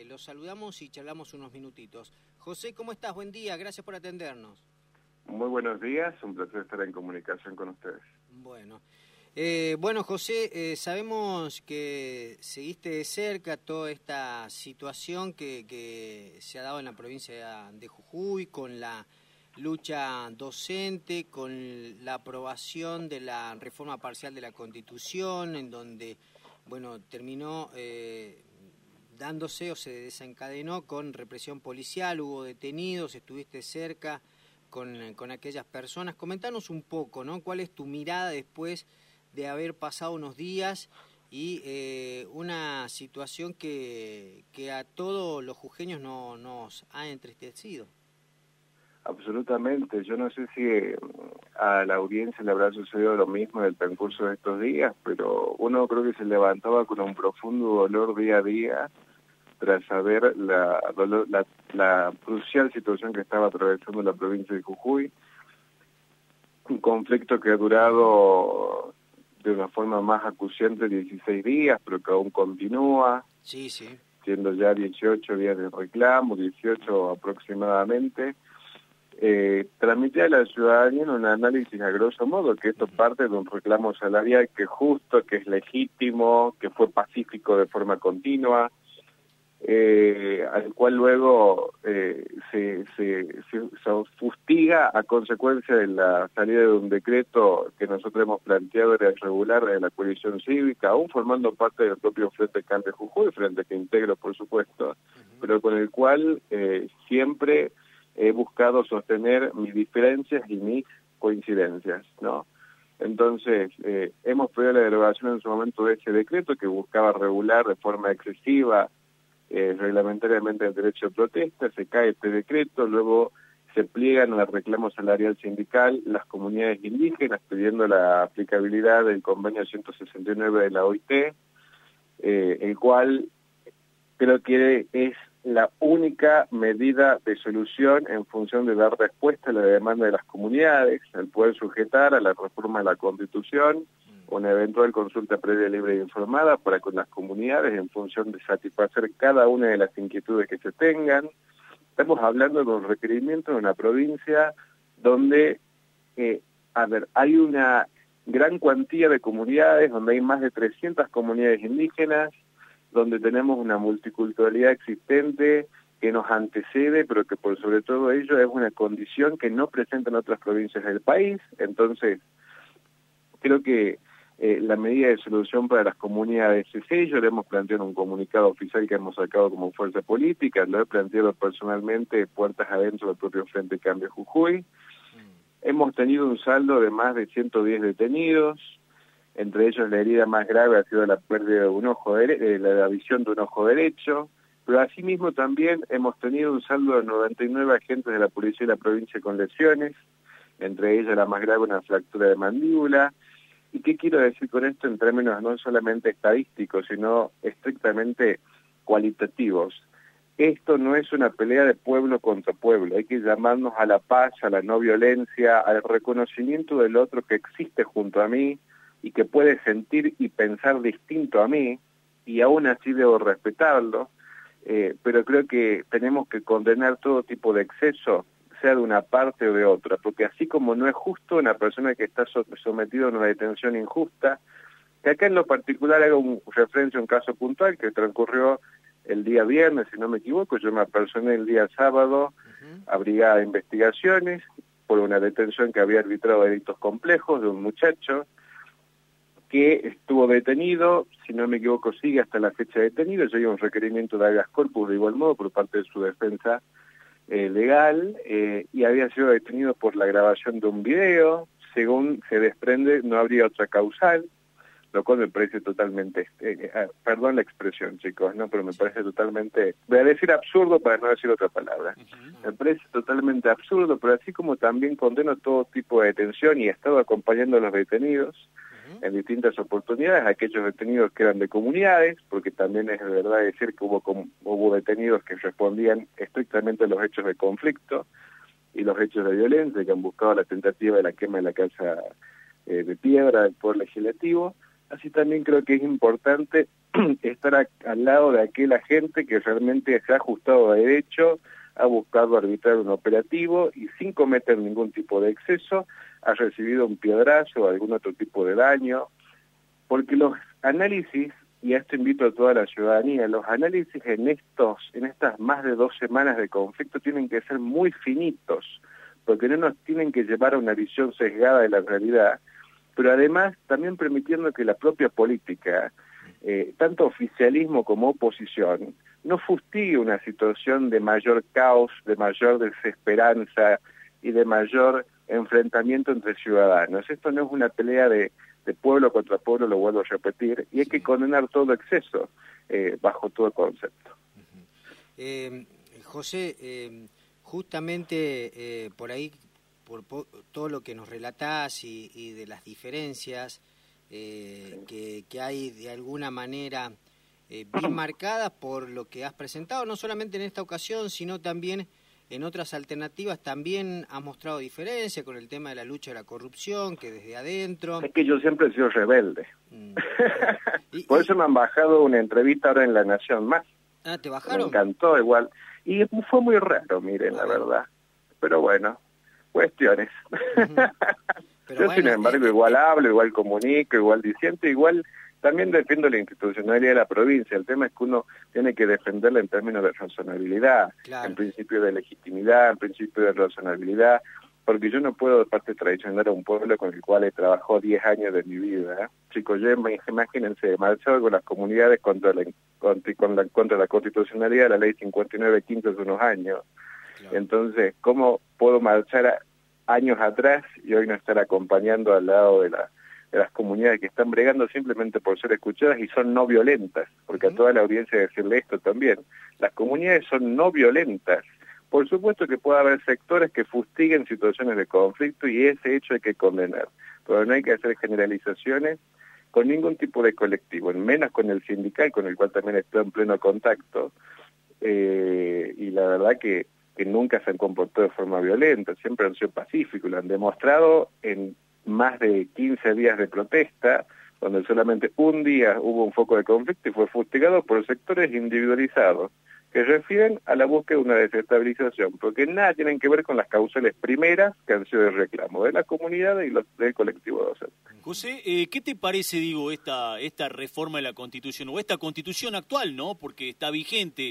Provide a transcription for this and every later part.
Los saludamos y charlamos unos minutitos. José, ¿cómo estás? Buen día, gracias por atendernos. Muy buenos días, un placer estar en comunicación con ustedes. Bueno, José, sabemos que seguiste de cerca toda esta situación que se ha dado en la provincia de Jujuy, con la lucha docente, con la aprobación de la reforma parcial de la Constitución, en donde, bueno, terminó dándose o se desencadenó con represión policial, hubo detenidos, estuviste cerca con aquellas personas. Comentanos un poco, ¿no? ¿Cuál es tu mirada después de haber pasado unos días y una situación que a todos los jujeños nos ha entristecido? Absolutamente, yo no sé si a la audiencia le habrá sucedido lo mismo en el transcurso de estos días, pero uno creo que se levantaba con un profundo dolor día a día tras saber la crucial situación que estaba atravesando la provincia de Jujuy, un conflicto que ha durado de una forma más acuciante 16 días, pero que aún continúa, sí, siendo ya 18 días de reclamo, 18 aproximadamente. Transmití a la ciudadanía en un análisis a grosso modo que esto parte de un reclamo salarial que es justo, que es legítimo, que fue pacífico de forma continua, al cual luego se fustiga a consecuencia de la salida de un decreto que nosotros hemos planteado era regular de la coalición cívica, aún formando parte del propio Frente Cambio Jujuy, frente que integro por supuesto, pero con el cual siempre he buscado sostener mis diferencias y mis coincidencias, ¿no? Entonces, hemos pedido la derogación en su momento de ese decreto que buscaba regular de forma excesiva reglamentariamente el derecho de protesta, se cae este decreto, luego se pliegan al reclamo salarial sindical las comunidades indígenas pidiendo la aplicabilidad del convenio 169 de la OIT, el cual creo que es la única medida de solución en función de dar respuesta a la demanda de las comunidades, al poder sujetar a la reforma de la Constitución una eventual consulta previa, libre e informada para con las comunidades en función de satisfacer cada una de las inquietudes que se tengan. Estamos hablando de un requerimiento de una provincia donde, hay una gran cuantía de comunidades, donde hay más de 300 comunidades indígenas, donde tenemos una multiculturalidad existente que nos antecede, pero que por sobre todo ello es una condición que no presentan otras provincias del país. Entonces, creo que la medida de solución para las comunidades es ello, le hemos planteado un comunicado oficial que hemos sacado como fuerza política, lo he planteado personalmente puertas adentro del propio Frente Cambio Jujuy. Hemos tenido un saldo de más de 110 detenidos, entre ellos la herida más grave ha sido la pérdida de un ojo la visión de un ojo derecho, pero asimismo también hemos tenido un saldo de 99 agentes de la policía de la provincia con lesiones, entre ellas la más grave una fractura de mandíbula. ¿Y qué quiero decir con esto en términos no solamente estadísticos, sino estrictamente cualitativos? Esto no es una pelea de pueblo contra pueblo, hay que llamarnos a la paz, a la no violencia, al reconocimiento del otro que existe junto a mí y que puede sentir y pensar distinto a mí, y aún así debo respetarlo, pero creo que tenemos que condenar todo tipo de exceso, sea de una parte o de otra, porque así como no es justo una persona que está sometida a una detención injusta, que acá en lo particular haga referencia a un caso puntual que transcurrió el día viernes, si no me equivoco, yo me apersoné el día sábado a Brigada de Investigaciones por una detención que había arbitrado delitos complejos de un muchacho que estuvo detenido, si no me equivoco sigue hasta la fecha detenido, yo llevo un requerimiento de habeas corpus de igual modo por parte de su defensa legal, y había sido detenido por la grabación de un video, según se desprende no habría otra causal, lo cual me parece totalmente, perdón la expresión chicos, no, pero me parece totalmente, voy a decir absurdo para no decir otra palabra, me parece totalmente absurdo, pero así como también condeno todo tipo de detención y he estado acompañando a los detenidos en distintas oportunidades, aquellos detenidos que eran de comunidades, porque también es de verdad decir que hubo detenidos que respondían estrictamente a los hechos de conflicto y los hechos de violencia que han buscado la tentativa de la quema de la casa de piedra del Poder Legislativo, Así también creo que es importante estar al lado de aquella gente que realmente se ha ajustado a derecho, ha buscado arbitrar un operativo y sin cometer ningún tipo de exceso, ha recibido un piedrazo o algún otro tipo de daño, porque los análisis, y a esto invito a toda la ciudadanía, los análisis en estas más de 2 semanas de conflicto tienen que ser muy finitos, porque no nos tienen que llevar a una visión sesgada de la realidad, pero además también permitiendo que la propia política, tanto oficialismo como oposición, no fustigue una situación de mayor caos, de mayor desesperanza y de mayor enfrentamiento entre ciudadanos. Esto no es una pelea de pueblo contra pueblo, lo vuelvo a repetir, y hay que condenar todo exceso bajo todo concepto. José, justamente por ahí, por todo lo que nos relatás y de las diferencias que hay de alguna manera bien marcadas por lo que has presentado, no solamente en esta ocasión, sino también en otras alternativas, también has mostrado diferencia con el tema de la lucha de la corrupción, que desde adentro... Es que yo siempre he sido rebelde. Por eso me han bajado una entrevista ahora en La Nación Más. Ah, ¿te bajaron? Me encantó igual. Y fue muy raro, miren, la verdad. Pero bueno, cuestiones. Pero yo, bueno, sin embargo, igual hablo, igual comunico, igual disiento, igual también defiendo la institucionalidad de la provincia. El tema es que uno tiene que defenderla en términos de razonabilidad, en principio de legitimidad, en principio de razonabilidad, porque yo no puedo de parte traicionar a un pueblo con el cual he trabajado 10 años de mi vida. Chicos, imagínense, marchado con las comunidades contra la constitucionalidad de la ley 5915 hace unos años. Entonces, ¿cómo puedo marchar años atrás y hoy no estar acompañando al lado de las comunidades que están bregando simplemente por ser escuchadas y son no violentas? Porque a toda la audiencia decirle esto también. Las comunidades son no violentas. Por supuesto que puede haber sectores que fustiguen situaciones de conflicto y ese hecho hay que condenar. Pero no hay que hacer generalizaciones con ningún tipo de colectivo, menos con el sindical, con el cual también estoy en pleno contacto. Y la verdad que nunca se han comportado de forma violenta, siempre han sido pacíficos, lo han demostrado en más de 15 días de protesta, donde solamente un día hubo un foco de conflicto y fue fustigado por sectores individualizados, que refieren a la búsqueda de una desestabilización, porque nada tienen que ver con las causales primeras que han sido de reclamo de la comunidad y del colectivo docente. José, ¿qué te parece, esta reforma de la Constitución, o esta Constitución actual, ¿no? Porque está vigente,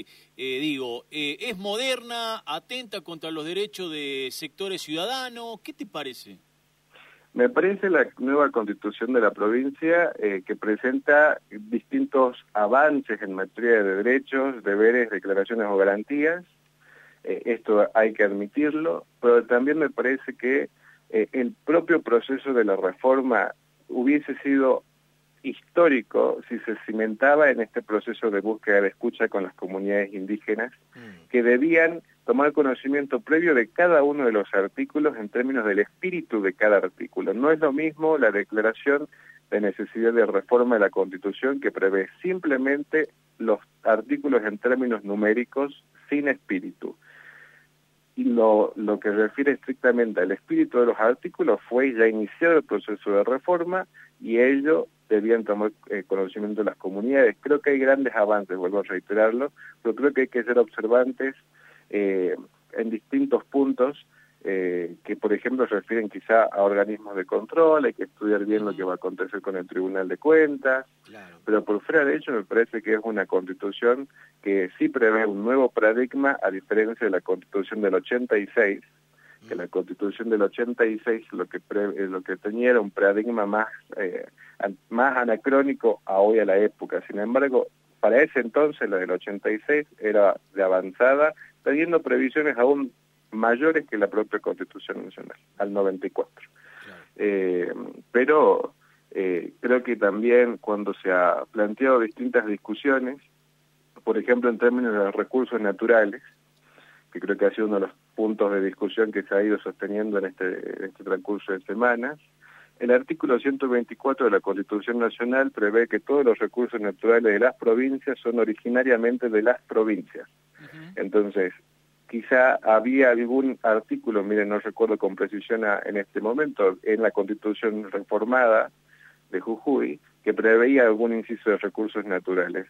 es moderna, atenta contra los derechos de sectores ciudadanos, ¿qué te parece? Me parece la nueva Constitución de la provincia que presenta distintos avances en materia de derechos, deberes, declaraciones o garantías. Esto hay que admitirlo, pero también me parece que el propio proceso de la reforma hubiese sido histórico si se cimentaba en este proceso de búsqueda de escucha con las comunidades indígenas, que debían tomar conocimiento previo de cada uno de los artículos en términos del espíritu de cada artículo. No es lo mismo la declaración de necesidad de reforma de la Constitución, que prevé simplemente los artículos en términos numéricos sin espíritu. Y lo que refiere estrictamente al espíritu de los artículos fue ya iniciado el proceso de reforma y ello debían tomar conocimiento de las comunidades. Creo que hay grandes avances, vuelvo a reiterarlo, pero creo que hay que ser observantes en distintos puntos que, por ejemplo, refieren quizá a organismos de control, hay que estudiar bien lo que va a acontecer con el Tribunal de Cuentas, pero por fuera de ello me parece que es una Constitución que sí prevé un nuevo paradigma, a diferencia de la Constitución del 86, que la Constitución del 86 lo que tenía era un paradigma más anacrónico a hoy, a la época. Sin embargo, para ese entonces la del 86 era de avanzada, teniendo previsiones aún mayores que la propia Constitución Nacional, al 94. Pero creo que también cuando se ha planteado distintas discusiones, por ejemplo en términos de los recursos naturales, que creo que ha sido uno de los puntos de discusión que se ha ido sosteniendo en este transcurso de semanas, el artículo 124 de la Constitución Nacional prevé que todos los recursos naturales de las provincias son originariamente de las provincias. Entonces, quizá había algún artículo, miren, no recuerdo con precisión en este momento, en la Constitución reformada de Jujuy, que preveía algún inciso de recursos naturales.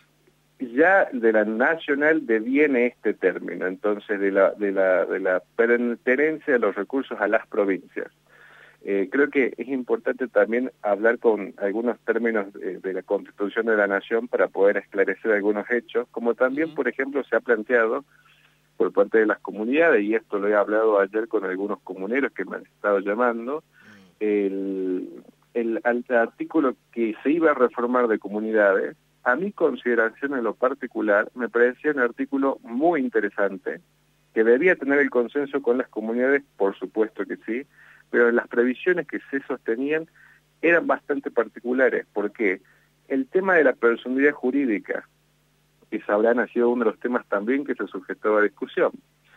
Ya de la nacional deviene este término, entonces de la pertenencia de los recursos a las provincias. Creo que es importante también hablar con algunos términos de la Constitución de la Nación para poder esclarecer algunos hechos, como también, por ejemplo, se ha planteado por parte de las comunidades, y esto lo he hablado ayer con algunos comuneros que me han estado llamando, el artículo que se iba a reformar de comunidades, a mi consideración en lo particular, me parecía un artículo muy interesante, que debía tener el consenso con las comunidades, por supuesto que sí, pero las previsiones que se sostenían eran bastante particulares, porque el tema de la personalidad jurídica, que sabrán, ha sido uno de los temas también que se sujetó a discusión.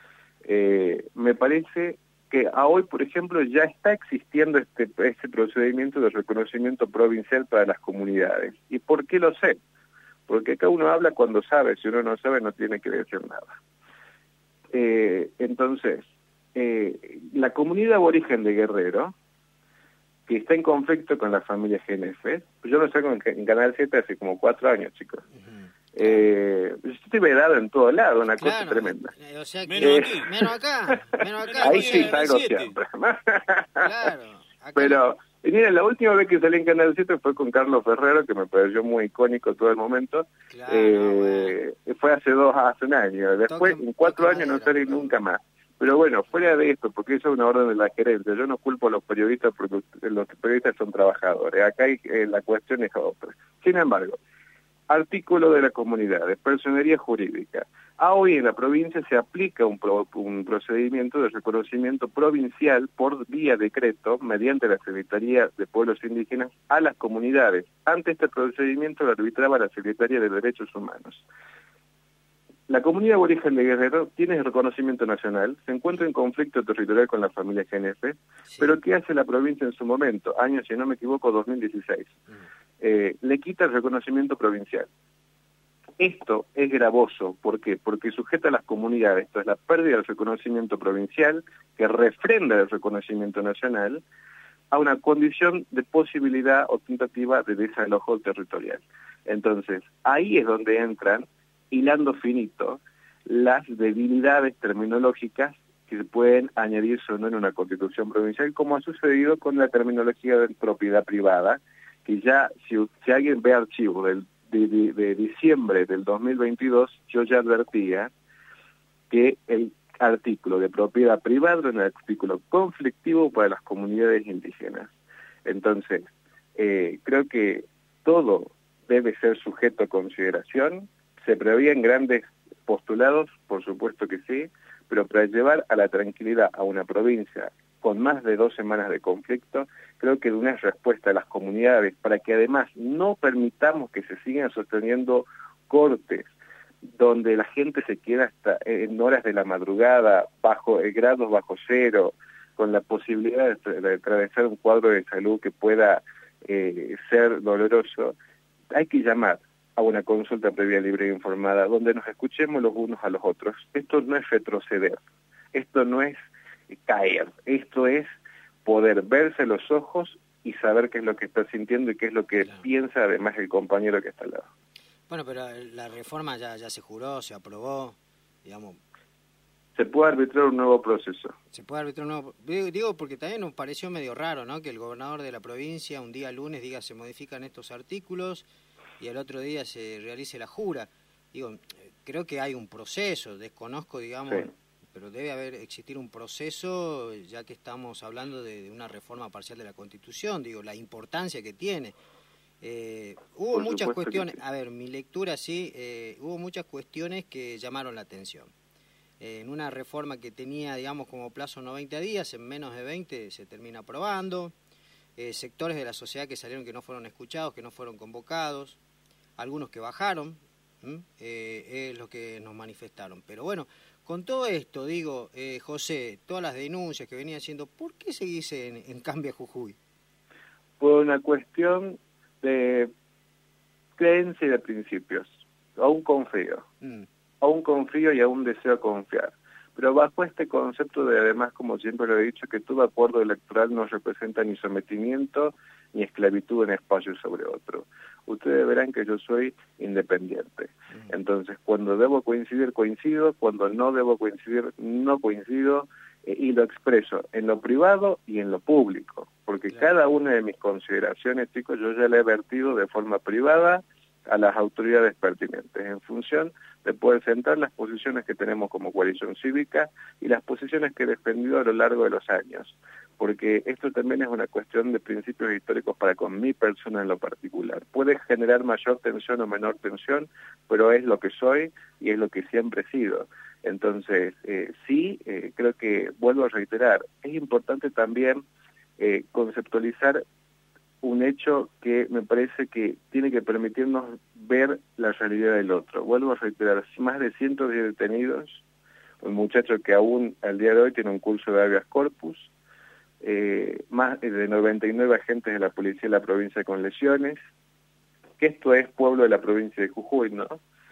Me parece que a hoy, por ejemplo, ya está existiendo este procedimiento de reconocimiento provincial para las comunidades. ¿Y por qué lo sé? Porque acá uno habla cuando sabe, si uno no sabe no tiene que decir nada. Entonces, la comunidad aborigen de Guerrero, que está en conflicto con la familia GNF, yo lo saco en Canal 7 hace como 4 años, chicos. Yo estoy vedado en todo lado, una cosa tremenda. O sea que, menos acá. Ahí sí salgo siempre. Claro. Acá Pero, miren, la última vez que salí en Canal 7 fue con Carlos Ferrero, que me pareció muy icónico todo el momento. Claro, bueno. Fue hace un año. Después, en 4 años no salí nunca más. Pero bueno, fuera de esto, porque eso es una orden de la gerencia, yo no culpo a los periodistas porque los periodistas son trabajadores. Acá la cuestión es otra. Sin embargo, artículo de la comunidad, de personería jurídica. Hoy en la provincia se aplica un procedimiento de reconocimiento provincial por vía decreto mediante la Secretaría de Pueblos Indígenas a las comunidades. Ante este procedimiento lo arbitraba la Secretaría de Derechos Humanos. La comunidad aborigen de Guerrero tiene reconocimiento nacional, se encuentra en conflicto territorial con la familia GNF, sí. Pero ¿qué hace la provincia en su momento? Año, si no me equivoco, 2016. Le quita el reconocimiento provincial. Esto es gravoso, ¿por qué? Porque sujeta a las comunidades, esto es la pérdida del reconocimiento provincial, que refrenda el reconocimiento nacional, a una condición de posibilidad o tentativa de desalojo territorial. Entonces, ahí es donde entran, hilando finito, las debilidades terminológicas que se pueden añadirse o no en una constitución provincial, como ha sucedido con la terminología de propiedad privada, que ya, si alguien ve archivo de diciembre del 2022, yo ya advertía que el artículo de propiedad privada era un artículo conflictivo para las comunidades indígenas. Entonces, creo que todo debe ser sujeto a consideración. ¿Se preveían grandes postulados? Por supuesto que sí, pero para llevar a la tranquilidad a una provincia con más de 2 semanas de conflicto, creo que de una respuesta a las comunidades para que además no permitamos que se sigan sosteniendo cortes donde la gente se queda hasta en horas de la madrugada, grados bajo cero, con la posibilidad de atravesar un cuadro de salud que pueda ser doloroso. Hay que llamar a una consulta previa, libre e informada, donde nos escuchemos los unos a los otros. Esto no es retroceder, esto no es caer, esto es poder verse los ojos y saber qué es lo que está sintiendo y qué es lo que piensa además el compañero que está al lado. Bueno, pero la reforma ya se juró, se aprobó, digamos. Se puede arbitrar un nuevo proceso. Se puede arbitrar un nuevo... Digo, porque también nos pareció medio raro, ¿no? Que el gobernador de la provincia un día lunes diga se modifican estos artículos y al otro día se realice la jura. Digo, creo que hay un proceso, desconozco, digamos, sí. Pero debe existir un proceso, ya que estamos hablando de una reforma parcial de la Constitución, digo, la importancia que tiene. Hubo muchas cuestiones, a ver, mi lectura sí, hubo muchas cuestiones que llamaron la atención. En una reforma que tenía, digamos, como plazo 90 días, en menos de 20 se termina aprobando. Sectores de la sociedad que salieron que no fueron escuchados, que no fueron convocados, algunos que bajaron, es lo que nos manifestaron. Pero bueno, con todo esto, digo, José, todas las denuncias que venía haciendo, ¿por qué seguís en Cambia Jujuy? Por una cuestión de creencia y de principios. Aún confío. Aún confío y aún deseo confiar. Pero bajo este concepto de, además, como siempre lo he dicho, que todo acuerdo electoral no representa ni sometimiento ni esclavitud en espacio sobre otro. Ustedes verán que yo soy independiente. Entonces, cuando debo coincidir, coincido, cuando no debo coincidir, no coincido, y lo expreso en lo privado y en lo público, porque cada una de mis consideraciones, chicos, yo ya le he vertido de forma privada a las autoridades pertinentes, en función de poder sentar las posiciones que tenemos como coalición cívica y las posiciones que he defendido a lo largo de los años, porque esto también es una cuestión de principios históricos para con mi persona en lo particular. Puede generar mayor tensión o menor tensión, pero es lo que soy y es lo que siempre he sido. Entonces, creo que, vuelvo a reiterar, es importante también conceptualizar un hecho que me parece que tiene que permitirnos ver la realidad del otro. Vuelvo a reiterar, más de 110 detenidos, un muchacho que aún al día de hoy tiene un curso de habeas corpus, más de 99 agentes de la policía de la provincia con lesiones, que esto es pueblo de la provincia de Jujuy, ¿no?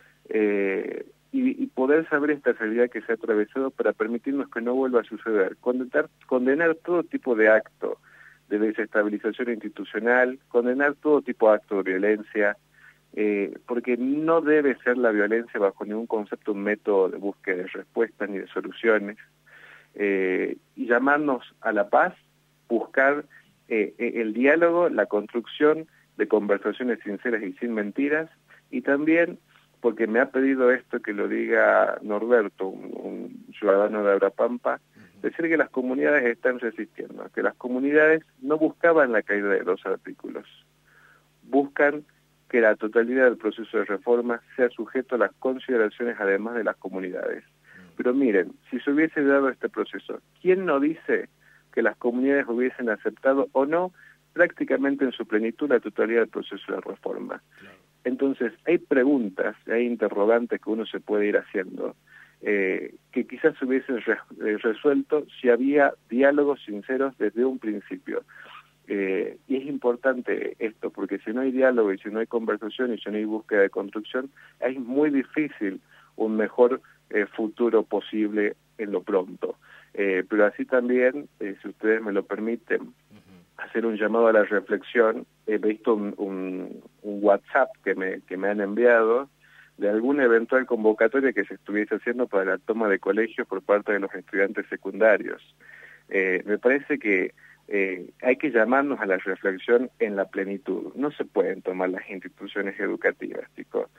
Y poder saber esta realidad que se ha atravesado para permitirnos que no vuelva a suceder, condenar todo tipo de acto de desestabilización institucional, condenar todo tipo de acto de violencia, porque no debe ser la violencia bajo ningún concepto un método de búsqueda de respuestas ni de soluciones, y llamarnos a la paz, buscar el diálogo, la construcción de conversaciones sinceras y sin mentiras, y también, porque me ha pedido esto que lo diga Norberto, un ciudadano de Abrapampa, decir que las comunidades están resistiendo, que las comunidades no buscaban la caída de los artículos, buscan que la totalidad del proceso de reforma sea sujeto a las consideraciones además de las comunidades. Pero miren, si se hubiese dado este proceso, ¿quién no dice que las comunidades hubiesen aceptado o no prácticamente en su plenitud la totalidad del proceso de reforma? Entonces, hay preguntas, hay interrogantes que uno se puede ir haciendo, que quizás se hubiesen resuelto si había diálogos sinceros desde un principio. Y es importante esto, porque si no hay diálogo y si no hay conversación y si no hay búsqueda de construcción, es muy difícil un mejor futuro posible en lo pronto. Pero así también, si ustedes me lo permiten, hacer un llamado a la reflexión. He visto un WhatsApp que me han enviado de alguna eventual convocatoria que se estuviese haciendo para la toma de colegios por parte de los estudiantes secundarios. Me parece que hay que llamarnos a la reflexión en la plenitud. No se pueden tomar las instituciones educativas, chicos.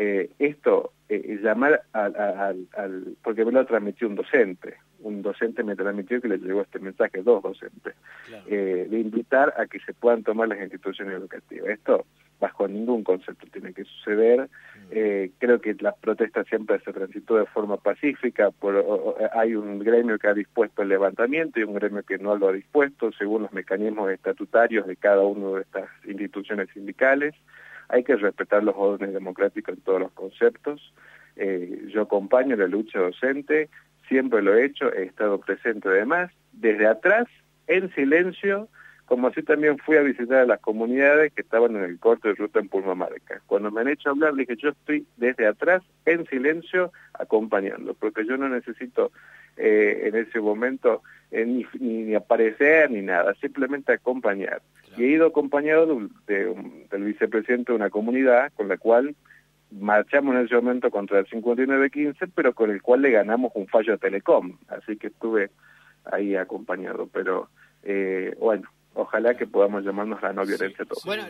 Llamar porque me lo transmitió un docente me transmitió que le llegó este mensaje, 2 docentes, de invitar a que se puedan tomar las instituciones educativas. Esto bajo ningún concepto tiene que suceder. Creo que la protesta siempre se transitó de forma pacífica, hay un gremio que ha dispuesto el levantamiento y un gremio que no lo ha dispuesto, según los mecanismos estatutarios de cada una de estas instituciones sindicales. Hay que respetar los órdenes democráticos en todos los conceptos. Yo acompaño la lucha docente, siempre lo he hecho, he estado presente además, desde atrás, en silencio, como así también fui a visitar a las comunidades que estaban en el corte de ruta en Purmamarca. Cuando me han hecho hablar, dije, yo estoy desde atrás, en silencio, acompañando, porque yo no necesito en ese momento ni aparecer ni nada, simplemente acompañar. Claro. Y he ido acompañado del vicepresidente de una comunidad con la cual marchamos en ese momento contra el 5915, pero con el cual le ganamos un fallo a Telecom, así que estuve ahí acompañado, pero bueno, ojalá que podamos llamarnos la no violencia todos. Bueno,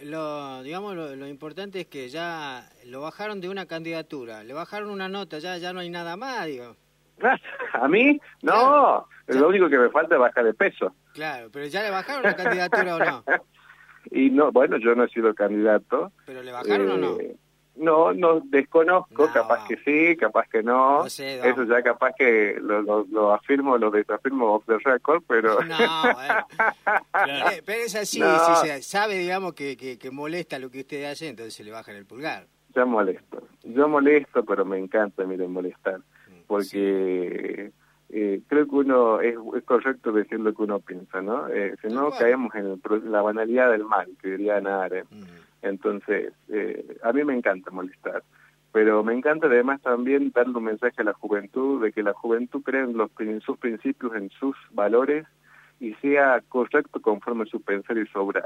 lo importante es que ya lo bajaron de una candidatura, le bajaron una nota, ya no hay nada más, digo. ¿A mí? No, claro, lo único que me falta es bajar de peso. Claro, pero ya le bajaron la candidatura o no. Y no, bueno, yo no he sido candidato. ¿Pero le bajaron o no? No, desconozco, no, capaz que sí, capaz que no. No sé, eso ya capaz que lo afirmo, lo desafirmo off the record, pero... No, bueno. Claro. Pero es así, no. Si se sabe, digamos, que molesta lo que usted hace, entonces se le bajan el pulgar. Yo molesto, pero me encanta, miren, molestar, porque creo que uno es correcto decir lo que uno piensa, ¿no? Si no, caemos en la banalidad del mal, que diría Ana Arendt. Entonces, a mí me encanta molestar, pero me encanta además también darle un mensaje a la juventud, de que la juventud cree en sus principios, en sus valores, y sea correcto conforme su pensar y su obrar.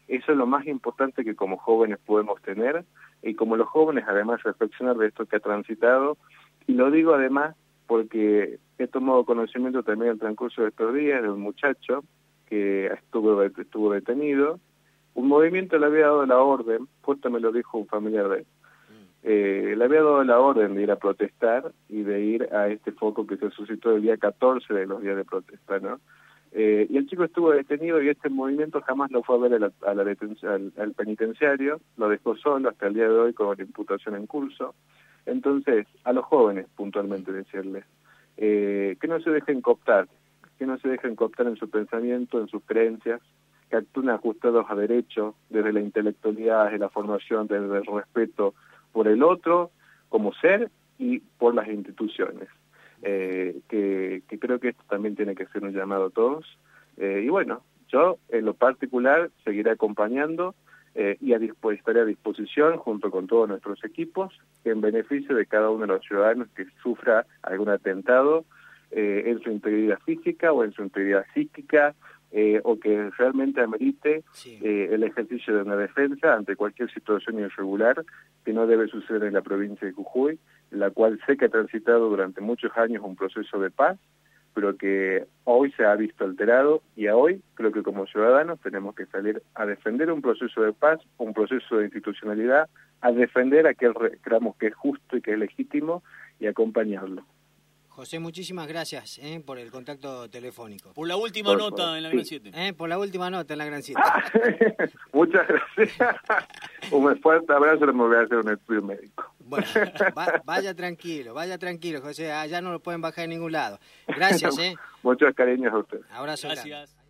Eso es lo más importante que como jóvenes podemos tener, y como los jóvenes además reflexionar de esto que ha transitado, y lo digo además porque he tomado conocimiento también en el transcurso de estos días de un muchacho que estuvo detenido. Un movimiento le había dado la orden, justo me lo dijo un familiar de él, le había dado la orden de ir a protestar y de ir a este foco que se suscitó el día 14 de los días de protesta, ¿no? Y el chico estuvo detenido y este movimiento jamás lo fue a ver al penitenciario, lo dejó solo hasta el día de hoy con la imputación en curso. Entonces, a los jóvenes puntualmente decirles que no se dejen cooptar, en su pensamiento, en sus creencias, que actúen ajustados a derecho, desde la intelectualidad, desde la formación, desde el respeto por el otro como ser y por las instituciones. Que creo que esto también tiene que ser un llamado a todos. Y bueno, yo en lo particular seguiré acompañando y estaré a disposición junto con todos nuestros equipos en beneficio de cada uno de los ciudadanos que sufra algún atentado en su integridad física o en su integridad psíquica, o que realmente amerite el ejercicio de una defensa ante cualquier situación irregular que no debe suceder en la provincia de Jujuy, la cual sé que ha transitado durante muchos años un proceso de paz, pero que hoy se ha visto alterado, y hoy creo que como ciudadanos tenemos que salir a defender un proceso de paz, un proceso de institucionalidad, a defender aquel que creamos que es justo y que es legítimo y acompañarlo. José, muchísimas gracias por el contacto telefónico. Por la última nota en la Gran 7. Por la última nota en la Gran 7. Muchas gracias. Un fuerte abrazo, me voy a hacer un estudio médico. Bueno, vaya tranquilo, José. Allá no lo pueden bajar en ningún lado. Gracias, Muchos cariños a usted. Abrazo. Gracias. Grande.